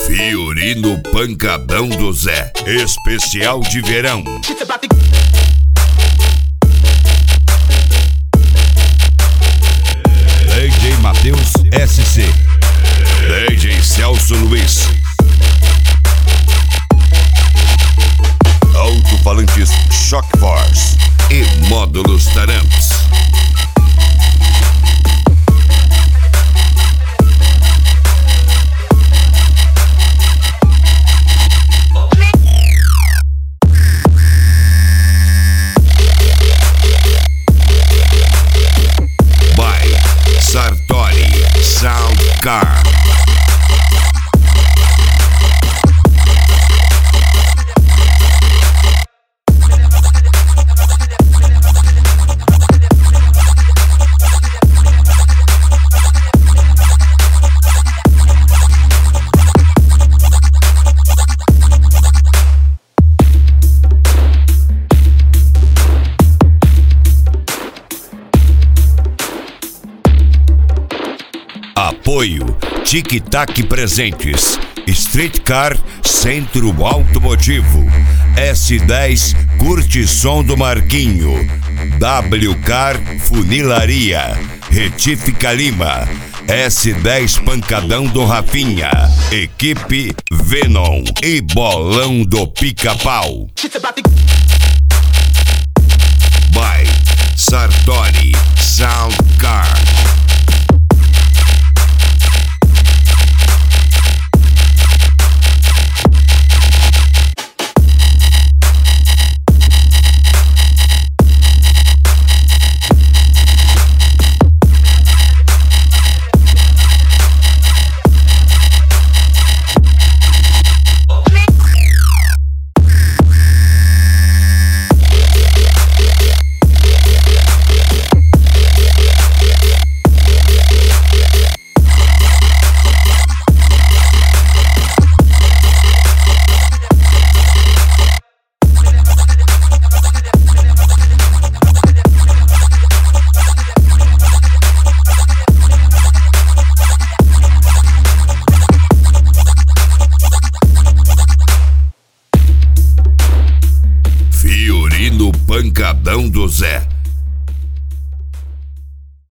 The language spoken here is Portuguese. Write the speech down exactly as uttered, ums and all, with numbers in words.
Fiorino Pancadão do Zé, especial de verão. D J Matheus S C, D J Celso Luiz, alto-falantes Shock Force e módulos Taramps. Sartori Sound Car. Apoio Tic Tac Presentes, Street Car Centro Automotivo, S dez Curte Som do Marquinho, W Car Funilaria, Retífica Lima, S dez Pancadão do Rafinha, Equipe Venom e Bolão do Pica-Pau. By Sartori Sound Car. Fiorino Pancadão do Zé.